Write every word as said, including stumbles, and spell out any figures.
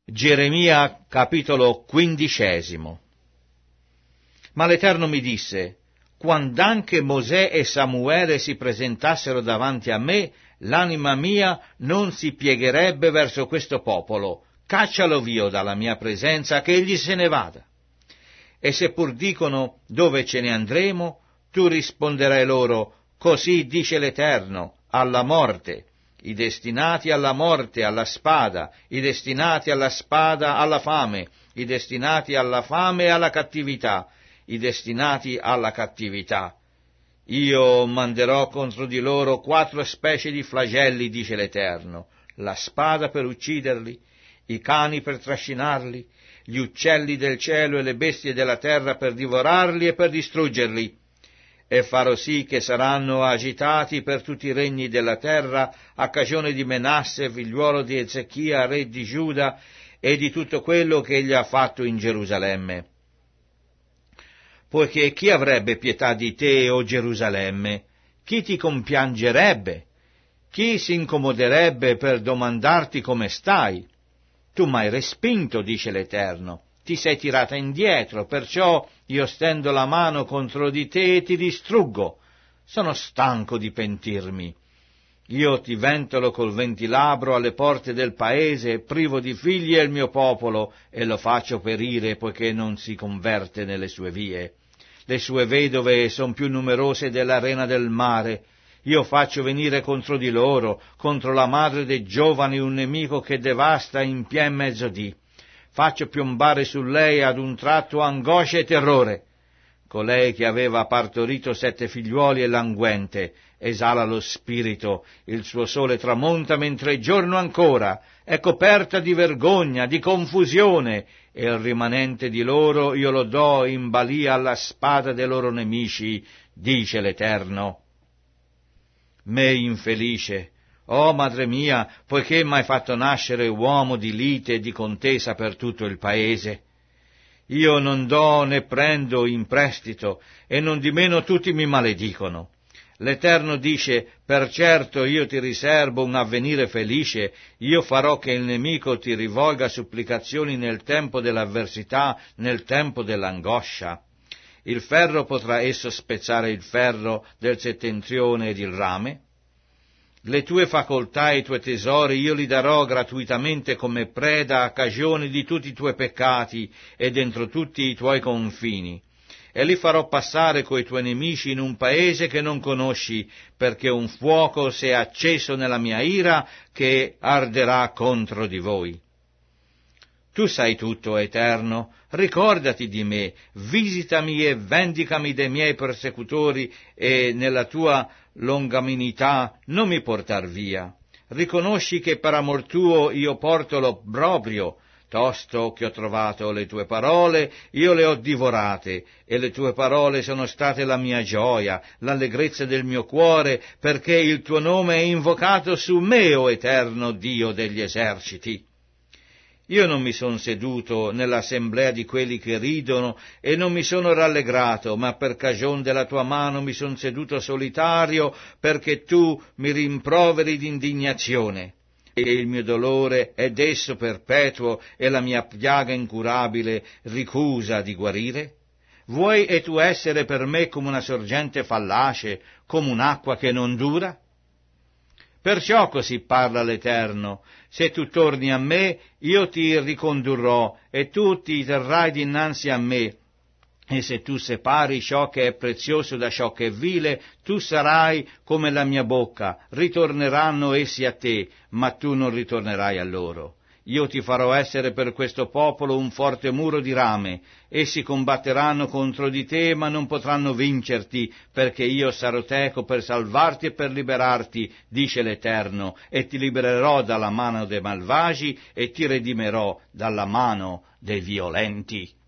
Geremia capitolo quindicesimo. Ma l'Eterno mi disse: quand'anche Mosè e Samuele si presentassero davanti a me, l'anima mia non si piegherebbe verso questo popolo. Caccialo via dalla mia presenza, che egli se ne vada. E se pur dicono: dove ce ne andremo? Tu risponderai loro: così dice l'Eterno, alla morte. I destinati alla morte, alla spada, i destinati alla spada, alla fame, i destinati alla fame e alla cattività, i destinati alla cattività. Io manderò contro di loro quattro specie di flagelli, dice l'Eterno: la spada per ucciderli, i cani per trascinarli, gli uccelli del cielo e le bestie della terra per divorarli e per distruggerli. E farò sì che saranno agitati per tutti i regni della terra a cagione di Menasse, figliuolo di Ezechia, re di Giuda, e di tutto quello che egli ha fatto in Gerusalemme. Poiché chi avrebbe pietà di te, o Gerusalemme? Chi ti compiangerebbe? Chi si incomoderebbe per domandarti come stai? Tu m'hai respinto, dice l'Eterno. Ti sei tirata indietro, perciò io stendo la mano contro di te e ti distruggo. Sono stanco di pentirmi. Io ti ventolo col ventilabro alle porte del paese, privo di figli è il mio popolo, e lo faccio perire poiché non si converte nelle sue vie. Le sue vedove son più numerose dell'arena del mare. Io faccio venire contro di loro, contro la madre dei giovani, un nemico che devasta in pie mezzodì. Faccio piombare su lei ad un tratto angoscia e terrore. Colei che aveva partorito sette figliuoli è languente, esala lo spirito, il suo sole tramonta mentre è giorno ancora, è coperta di vergogna, di confusione, e il rimanente di loro io lo do in balia alla spada dei loro nemici, dice l'Eterno. Me infelice, oh madre mia, poiché m'hai fatto nascere uomo di lite e di contesa per tutto il paese. Io non do né prendo in prestito, e non di meno tutti mi maledicono. L'Eterno dice: per certo io ti riservo un avvenire felice, io farò che il nemico ti rivolga supplicazioni nel tempo dell'avversità, nel tempo dell'angoscia. Il ferro potrà esso spezzare il ferro del settentrione ed il rame? Le tue facoltà e i tuoi tesori io li darò gratuitamente come preda a cagione di tutti i tuoi peccati e dentro tutti i tuoi confini. E li farò passare coi tuoi nemici in un paese che non conosci, perché un fuoco si è acceso nella mia ira che arderà contro di voi. Tu sai tutto, Eterno, ricordati di me, visitami e vendicami dei miei persecutori, e nella tua longaminità non mi portar via. Riconosci che per amor tuo io porto l'obbrobrio, tosto che ho trovato le tue parole, io le ho divorate, e le tue parole sono state la mia gioia, l'allegrezza del mio cuore, perché il tuo nome è invocato su me, o Eterno Dio degli eserciti. Io non mi son seduto nell'assemblea di quelli che ridono e non mi sono rallegrato, ma per cagion della tua mano mi son seduto solitario, perché tu mi rimproveri d'indignazione. E il mio dolore è d'esso perpetuo e la mia piaga incurabile ricusa di guarire? Vuoi e tu essere per me come una sorgente fallace, come un'acqua che non dura? Perciò così parla l'Eterno: se tu torni a me, io ti ricondurrò, e tu ti terrai dinanzi a me, e se tu separi ciò che è prezioso da ciò che è vile, tu sarai come la mia bocca, ritorneranno essi a te, ma tu non ritornerai a loro. Io ti farò essere per questo popolo un forte muro di rame. Essi combatteranno contro di te, ma non potranno vincerti, perché io sarò teco per salvarti e per liberarti, dice l'Eterno, e ti libererò dalla mano dei malvagi e ti redimerò dalla mano dei violenti.